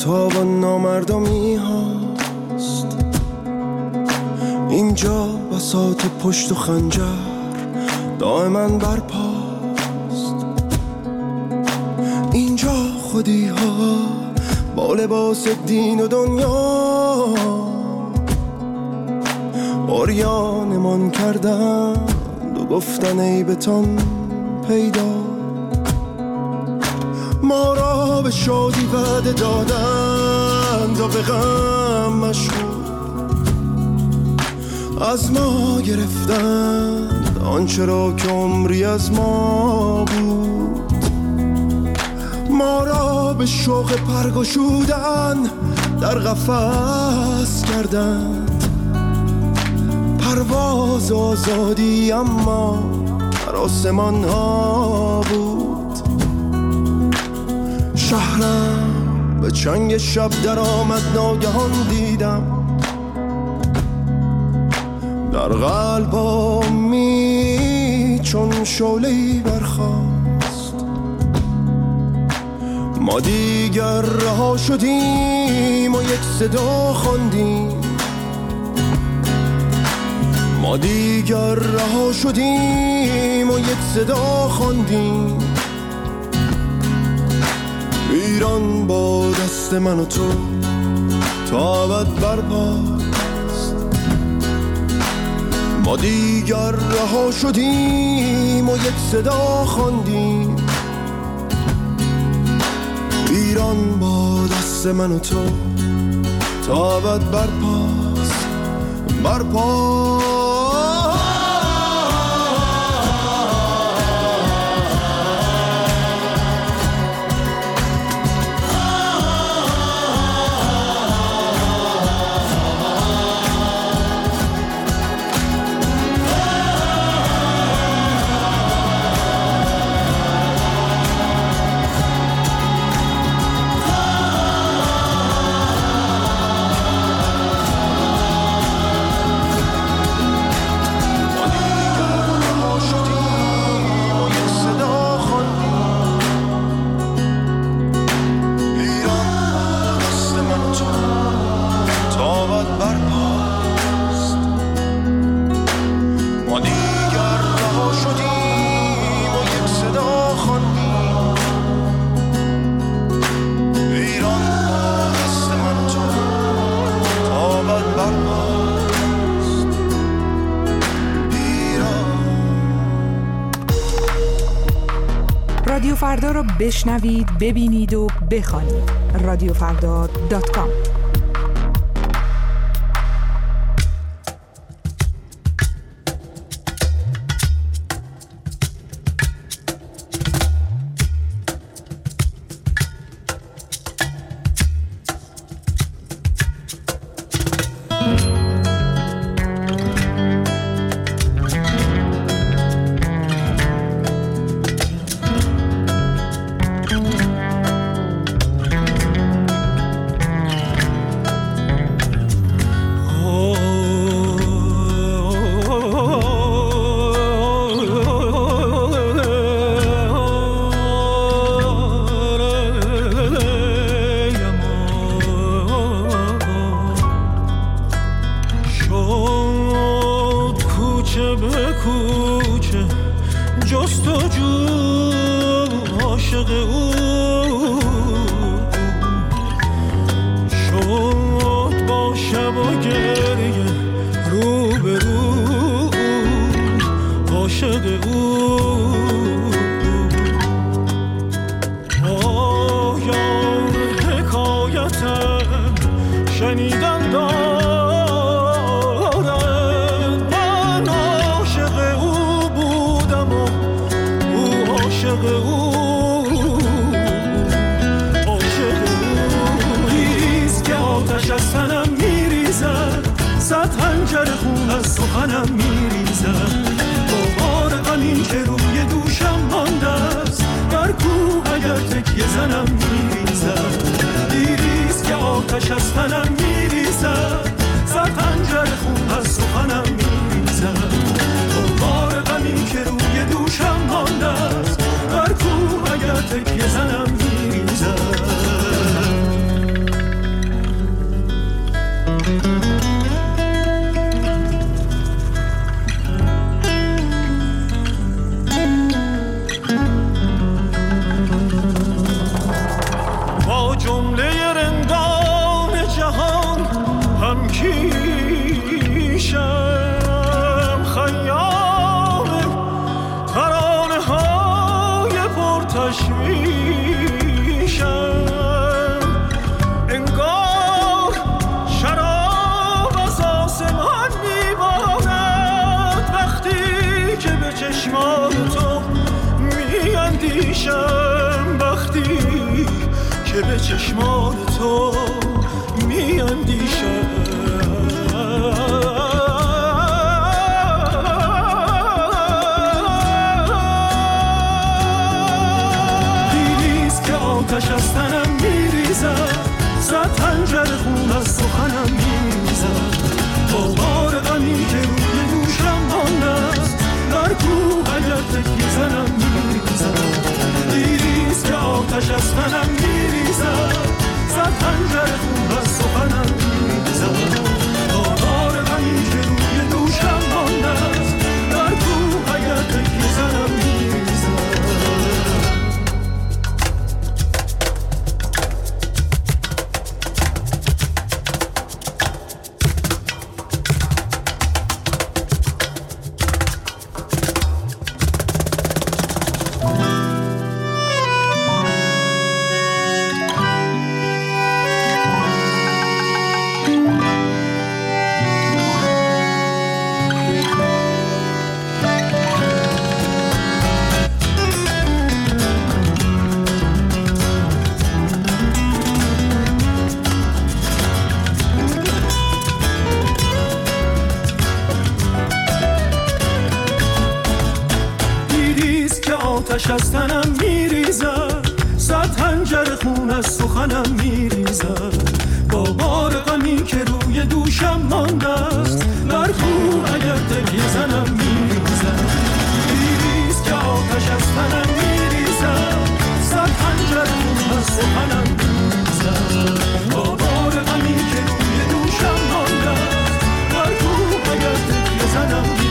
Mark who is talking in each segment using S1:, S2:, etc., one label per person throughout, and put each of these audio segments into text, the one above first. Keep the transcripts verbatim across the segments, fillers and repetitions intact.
S1: ستمتاب و نامردمی هاست. اینجا بساط پشت و خنجر دائما برپاست. اینجا خودی ها با لباس دین و دنیا عریانمان کردند و گفتن عیبتان پیدا. ما را به شادی وعده دادند و به غم مشغول از ما گرفتند آنچه را که عمری از ما بود. ما را به شوق پرگشودن در قفس کردند، پرواز آزادی اما در آسمان ها بود. شهرم به چنگ شب در آمد، ناگهان دیدم در قلبامی چون شعله‌ای برخاست. ما دیگر رها شدیم و یک صدا خواندیم. ما دیگر رها شدیم و یک صدا خواندیم. ایران با دست من و تو تا ابد برپاست. ما دیگر رها شدیم و یک صدا خواندیم. ایران با دست من و تو تا ابد برپاست، برپاست.
S2: رادیو فردا رو بشنوید، ببینید و بخوانید. رادیو فردا دات کام.
S3: شنیدن دارد من عاشق او بودم و او عاشق او عاشق او نیست که آتش از تنم میریزد صد خنجر خون از سخنم میریزد با بار غمی که روی دو میشم وقتی که به چشمان تو میاندیشم. دیدیست که آتش از تنم میریزد، صد خنجر خون از سخنم میریزد. با بار غمی که روی دوشم مانده است، در کوه اگر تکیه زنم میریزد. دیدیست که آتش از تنم میریزد، صد خنجر خون از سخنم میریزد. با بار غمی که روی دوشم مانده است، در کوه اگر تکیه زنم میریزد. آتش از تنم میریزد، صد خنجر خون از سخنم میریزد. با بار غمی که روی دوشم مانده است، در کوه اگر تکیه زنم میریزد. دیدیست که آتش از تنم میریزد، صد خنجر خون از سخنم میریزد. با بار غمی که روی دوشم مانده است، در کوه اگر تکیه زنم میریزد.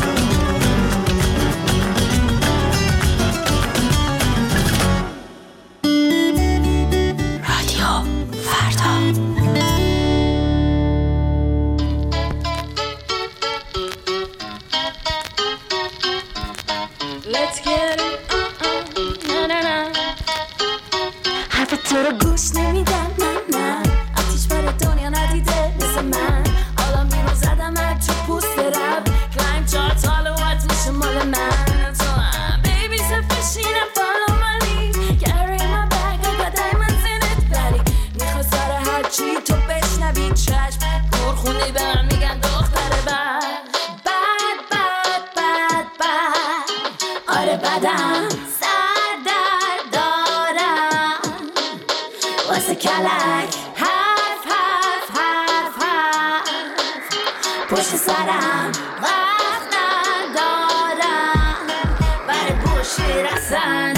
S4: Let's get it, uh-uh, na na na. حرف تو رو گوش نمیدم، نه نه. آتیش بر دنیا ندیده مثل من. حالا بیرون زدم هر تو پوست رب. کلایم چهار تاله وقت میشه مال من. تو هم baby selfish and follow my lead. Carry my bag, I got diamonds in it. ولی میخوا سر هر چی تو بشنوی چشم. دورخونی به من میگن دختر بد. بد بد بد بد. آره بدم سر در دارم واسه کلک. حرف حرف حرف حرف پشت سرم وقت ندارم برای بوشی رسن.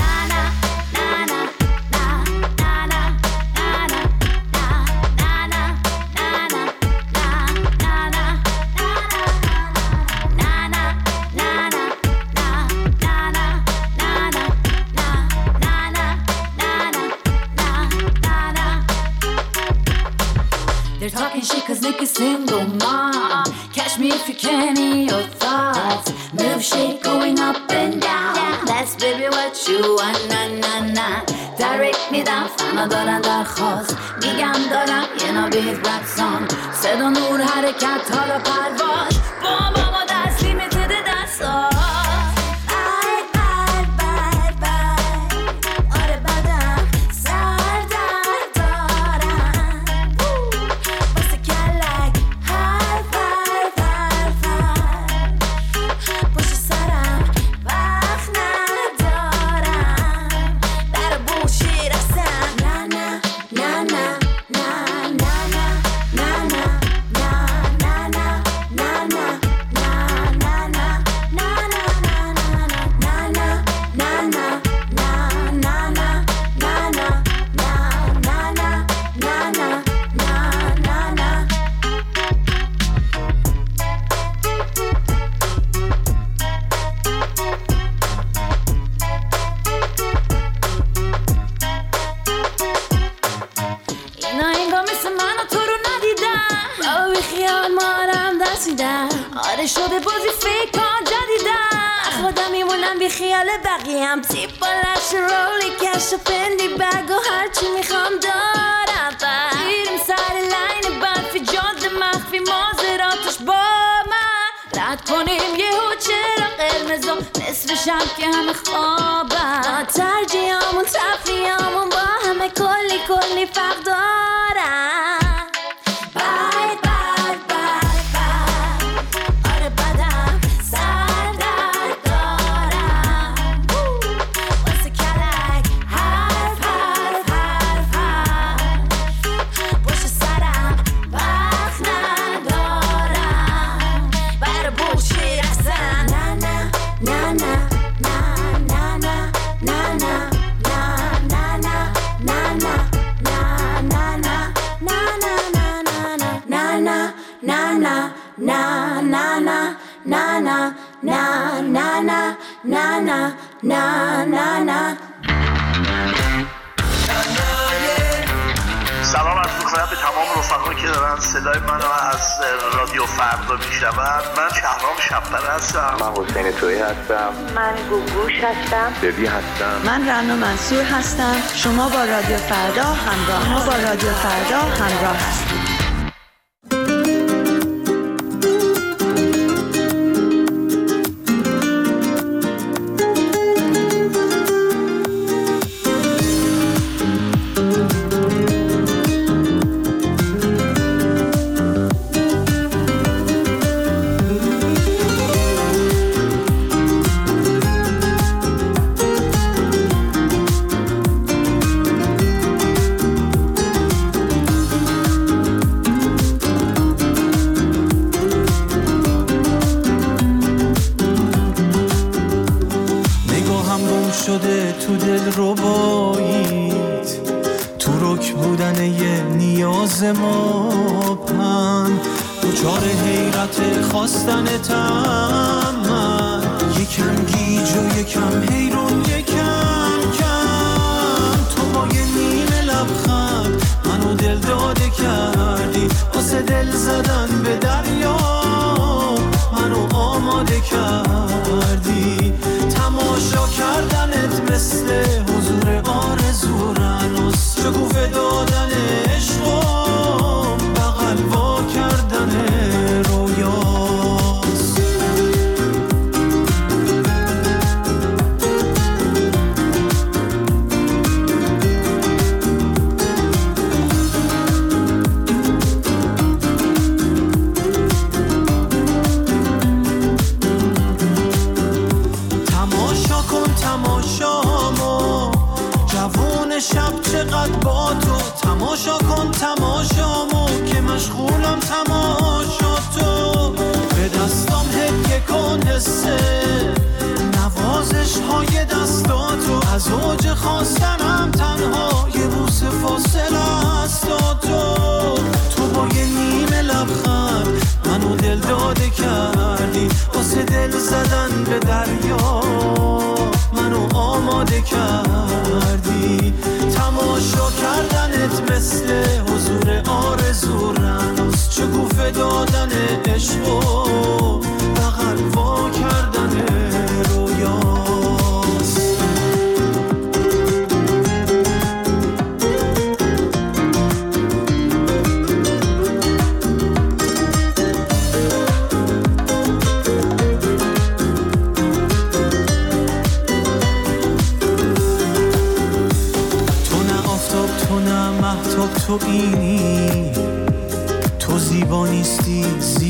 S4: They're talking shit cause Nick is single mom. Catch me if you can in your thoughts. Move shit going up and down. That's baby what you want, na na na. Direct me down, فنا دارن درخواست. میگم دارم یه نابید رپ سان. صدا نور حرکت حالا پرواز. با ماما دست لیمیتد دست ها. آره شده بازی فکر جدیدم. خودم میمونم بی خیال بقیم. تیپ بالش رولی کش و پندی بگ و هرچی میخوام دارم. میریم سر لین برفی جاده مخفی مازراتش با من. رد کنیم یه چرا قرمزا نصف شب که همه خوابن ترجیحامون تفریحامون با همه کلی کلی فرق دارن بد بد بد بد آره بدم سر درد دارم واسه کلک حرف حرف حرف حرف پشت سرم وقت ندارم برای بوشی رسن نه نه نه نه نه نه نه نه
S5: سلام عرض می‌کنم به تمام رفقایی که دارن صدای منو از رادیو فردا میشنون. من شهرام شب‌پره هستم.
S6: من حسین تویی هستم.
S7: من گوگوش هستم.
S6: ببی هستم.
S8: من رنا منصور هستم. شما با رادیو فردا همراه ما با رادیو فردا همراه هستید.
S3: شده تو دل رباییت تو رک بودن یه نیاز ما پن دوچار حیرت خواستنتم من یکم گیج و یکم حیرون یکم کم تو با یه نیمه لبخند منو دل داده کردی واسه دل زدن به دریا منو آماده کردی تماشا کردنت مثل حضور آرزورانوس شکوفه دادن عشق و بغل وا کردن رویاست شب چقدر با تو تماشا کن تماشامو که مشغولم تماشا تو به دستام هدیه کن حسه نوازش های دستاتو از اوج خواستنم تنها یه بوس فاصله است تو تو با یه نیمه لبخند منو دل داده کردی واسه دل زدن به دریا منو آماده کردی تماشا کردنت مثل حضور آرزورانوس شکوفه دادن عشق و بغل وا کردن رویاست تو اینی تو زیبا نیستی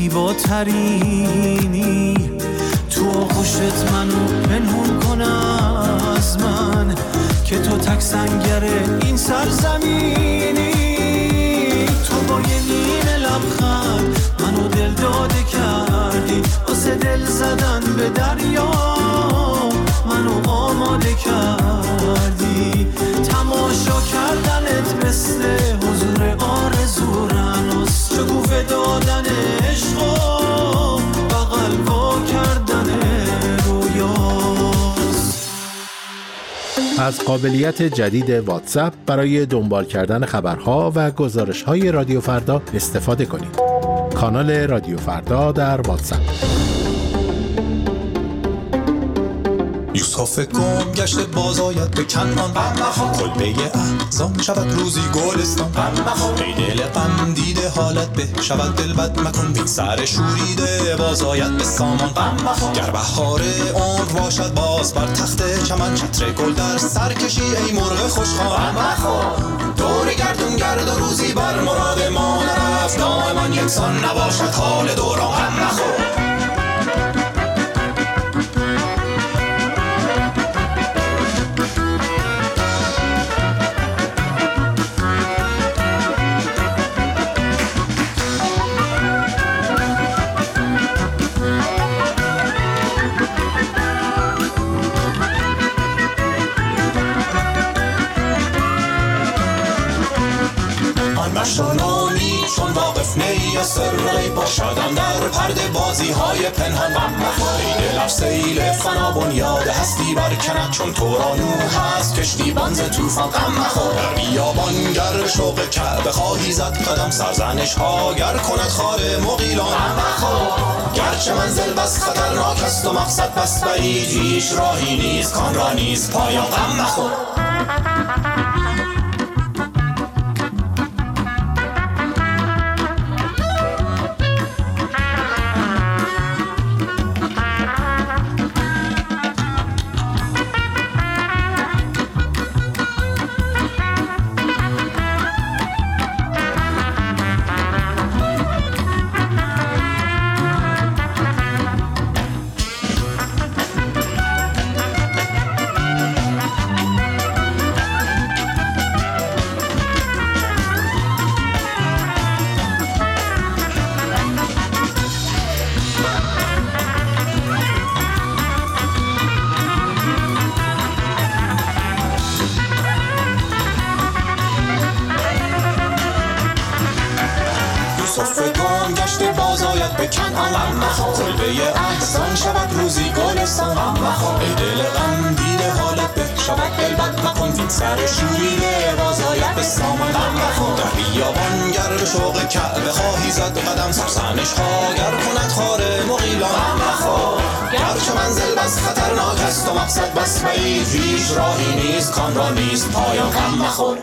S3: زیباترینی تو آغوشت منو پنهون کن از من که تو تک سنگر این سرزمینی تو با یه نیمه لبخند منو دل داده کردی واسه دل زدن به دریا منو آماده کردی تماشا کردنت مثل حضور آرزورانوس شکوفه دادن عشق و بغل وا کردن رویاست.
S9: از قابلیت جدید واتساپ برای دنبال کردن خبرها و گزارش‌های رادیو فردا استفاده کنید. کانال رادیو فردا در واتساپ.
S10: کافه گم گشته باز آید به کنان، کلبه احزان شود روزی گلستان. ای دل غم دیده حالت به شود دل بد مکن، بین سر شوریده باز آید به سامان. گر بهار عمر باشد باز بر تخت چمن، چتر گل در سر کشی ای مرغ خوشخوان. دور گردون گرد و روزی بر مراد ما نرفت، دائما یکسان نباشد حال دوران. غم نخور مشانانی چون واقف نی از سر غیب باشدم در پرده بازی های پنهان. ای دل سیل فنا بنیاد هستی برکند، چون تو را نوح هست کشتی بانز توفان. غم مخور در بیابان گر شوق کعبه خواهی زد قدم، سرزنش ها گر کند خار مغیلان. غم مخور گرچه منزل بس خطرناک است و مقصد بس بعید، هیچ راهی نیست کان را نیست پایان. غم مخور کلبه احزان شود روزی گلستان. ای دل غم دیده حالت به شود دل بد مکن، این سر شوریده باز آید به سامان. در بیابان گر به شوق کعبه خواهی زد قدم، سرزنش ها گر کند خار مغیلان. گرچه منزل بس خطرناک است و مقصد بس بعید، هیچ راهی نیست کان را نیست پایان. غم مخور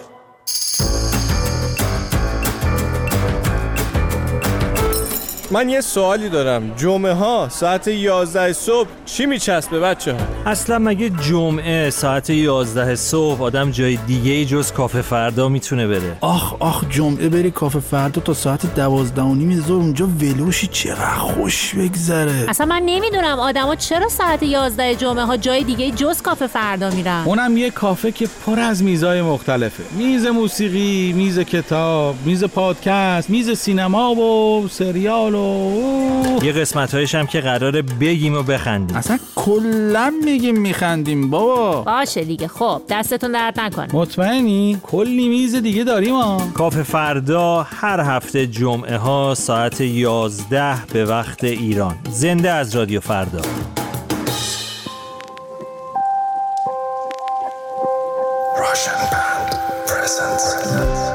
S11: من یه سوالی دارم، جمعه ها ساعت یازده صبح چی میچسبه بچه ها؟
S12: اصلا مگه جمعه ساعت یازده صبح آدم جای دیگه ای جز کافه فردا میتونه بره؟
S13: آخ آخ جمعه بری کافه فردا تا ساعت دوازده و نیم ظهر اونجا ولوشی چقدر خوش بگذره.
S14: اصلا من نمیدونم آدما چرا ساعت یازده جمعه ها جای دیگه جز کافه فردا میرن.
S11: اونم یه کافه که پر از میزای مختلفه، میز موسیقی، میز کتاب، میز پادکست، میز سینما و سریال.
S12: یه قسمت‌هایش هم که قراره بگیم و بخندیم.
S13: اصلا کلا میگیم میخندیم بابا.
S14: باشه دیگه، خب دستتون درد نکنه.
S11: مطمئنی؟ کلی میز دیگه داریم ها.
S12: کافه فردا هر هفته جمعه ها ساعت یازده به وقت ایران. زنده از رادیو فردا.
S10: Russian Band presents.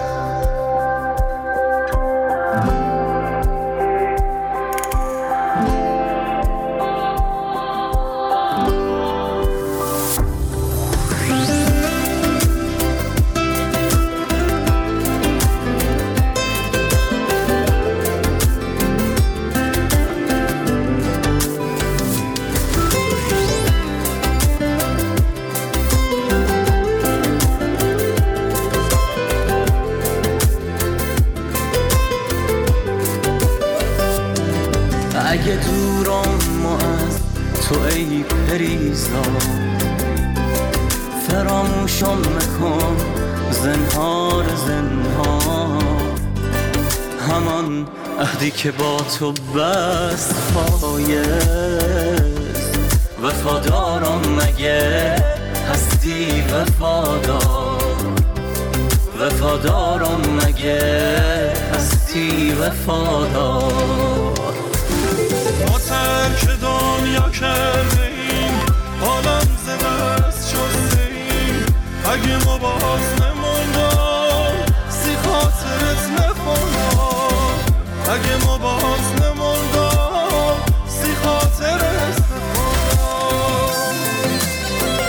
S15: اگه دورم ما از تو ای پریزان، فراموشم مکن زنهار زنهار، همان عهدی که با تو بست پایست، وفادارم مگه هستی وفادار، وفادارم مگه هستی وفادار.
S3: ما ترک دنیا کرده ایم، عالم ز دست شسته ایم، اگه ما باز نموندم سی خاطرت نخوندم، اگه ما باز نموندم سی خاطرت نخوندم.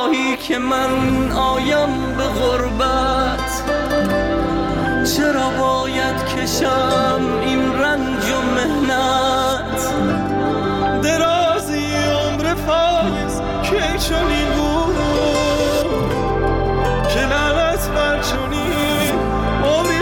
S15: نخواهی که من آیم به غربت، چرا باید کشم این رنج و مهنت؟
S3: درازی عمر پاییز که چنین بود که لعنت بر چنین عمری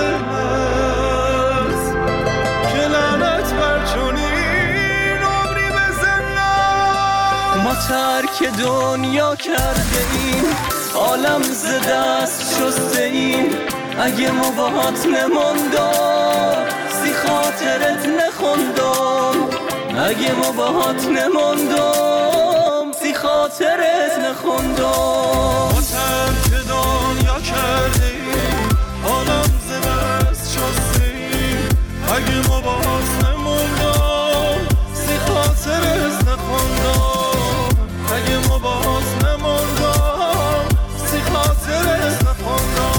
S3: بزنت، که لعنت بر چنین عمری بزنت.
S15: ما ترک دنیا کرده ایم، عالم ز دست شسته ایم، اگه ما باهات نماندم سی خاطرت نخوندم، اگه ما باهات نماندم سی خاطرت نخوندم.
S3: ما ترک دنیا کرده ایم، عالم ز دست شسته ایم، اگه ما باهات نماندم سی خاطرت نخوندم، اگه ما باهات نماندم سی خاطرت نخوندم.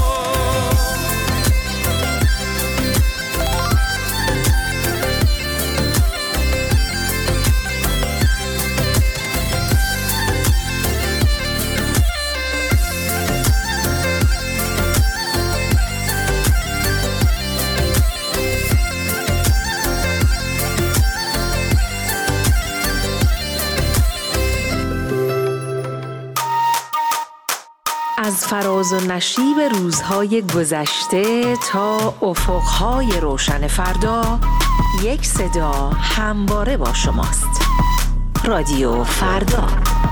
S2: از فراز و نشیب روزهای گذشته تا افقهای روشن فردا، یک صدا همواره با شماست. رادیو فردا.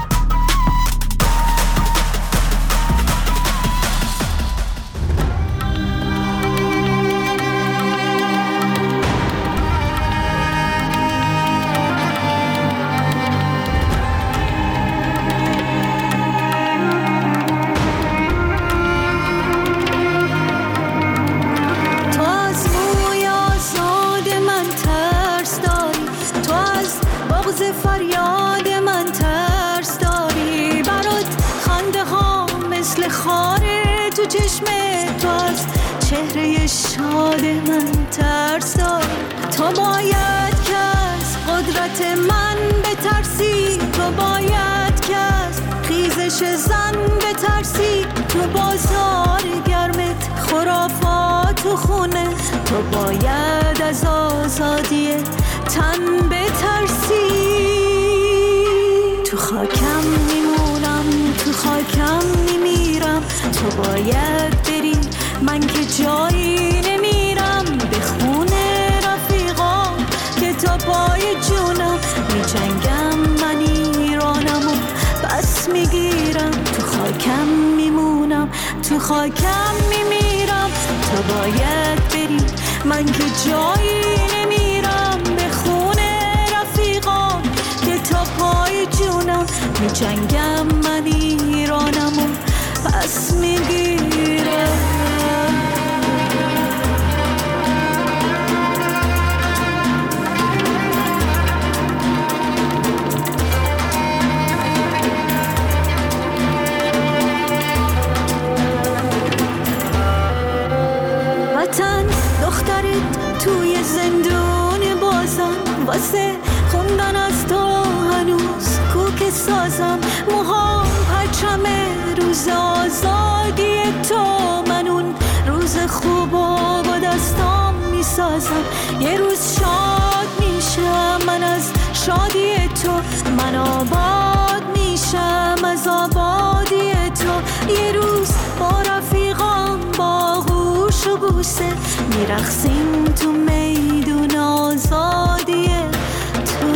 S4: فریاد من ترس داری، برات خنده ها مثل خاره تو چشم تو، از چهره شاد من ترس داری. تو باید که از قدرت من بترسی، تو باید که از خیزش زن بترسی، تو بازار گرمت خرافات و خونه، تو باید از آزادی تن بترسی. تو خاکم میمونم، تو خاکم میمیرم، تو باید بری، من که جایی نمیرم. به خونه رفیقام که تا پای جونم میجنگم، من ایرانم و بس میگیرم. تو خاکم میمونم، تو خاکم میمیرم، تو باید بری، من که جایی نمیرم. به خونه رفیقام که تا پای جونم میجنگم، من ایرانم و پس میگیرم. وطن دخترت توی زندون بازم، واسه خوندن از تو هنوز کوک سازم. موهام پرچمه روز آزادی تو، من اون روز خوبا با دستام میسازم. یه روز شاد میشم من از شادی تو، من آباد میشم از آبادی تو. یه روز با رفیقام با گوش و بوسه میرقصیم تو میدون آزادی تو.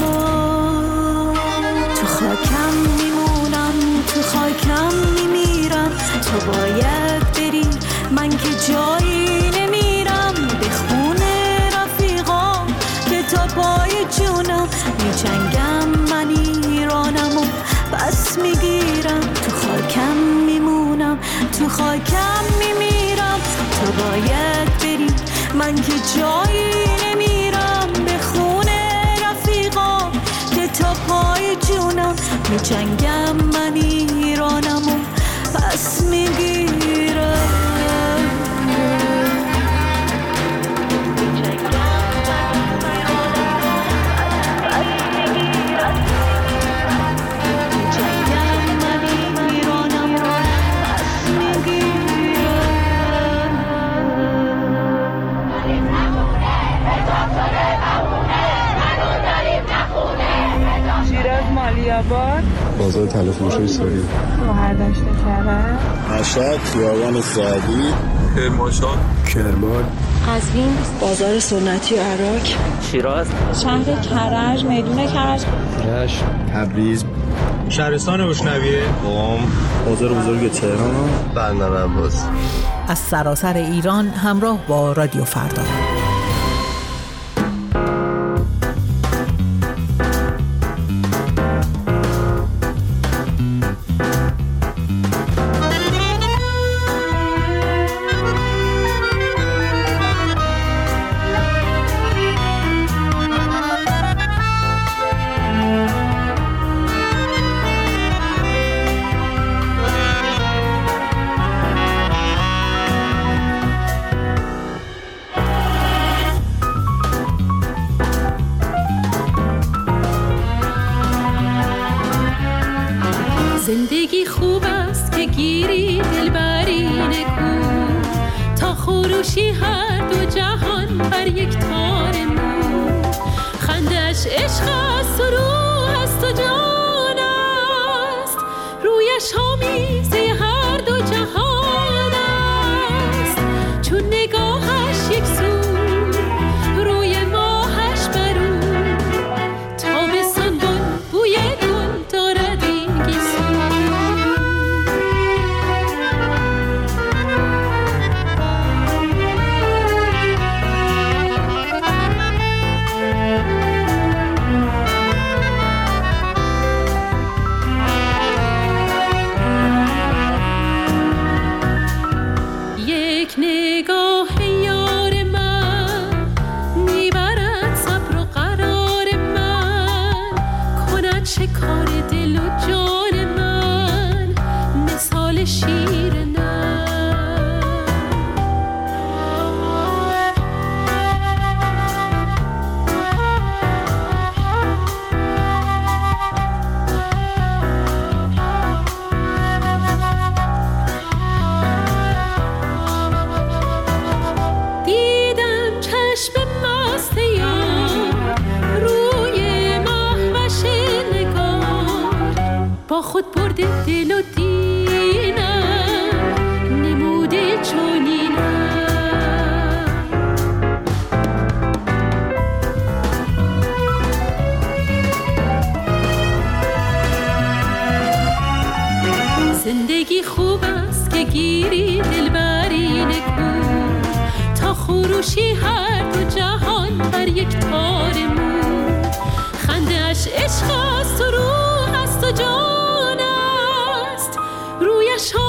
S4: تو خاکم میمونم، تو خاکم میمیرم، تو باید بری، من که جایی نمیرم. به خونه رفیقام که تا پای جونم میجنگم، من ایرانم و پس میگیرم. تو خاکم میمونم، تو خاکم میمیرم، تو باید بری، من که جایی نمیرم. به خونه رفیقام که تا پای جونم میجنگم، من ایرانم و پس میگیرم.
S16: من آزاد تلفروشی سوری،
S17: شهردشت کرج،
S16: مشهد، خیابان سعدی، کرمانشاه، کرمان،
S8: قزوین، بازار سنتی و عراق،
S18: شیراز،
S17: شهر کرج، میدون کرج،
S16: رشت، تبریز،
S19: شهرستان بوشنویه،
S16: قم، بازار بزرگ تهران، بندر عباس.
S2: از سراسر ایران همراه با رادیو فردا.
S4: زندگی خوب است که گیری دلبری نکو، تا خروشی هر دو جهان بر یک تار مو. خندش عشق است و روح است و جان است، رویش آمیزه هر دو جهان است. چون نگاهش یک سو، روی ماهش برو، تابستان گل بوی گل دارد این گیسو. یک نگاه یار من میبرد صبر و قرار من، کند شکار دل و جان من مثال شیر نر. دیدم چشم مست یار روی محوش نگار، با خود برده دل و دینم نموده چونینم. زندگی خوب است که گیری دلبری نکو، تا خروشی هر دو جهان بر یک تار مو. خنده‌اش عشق است و روح است و جان است، رویش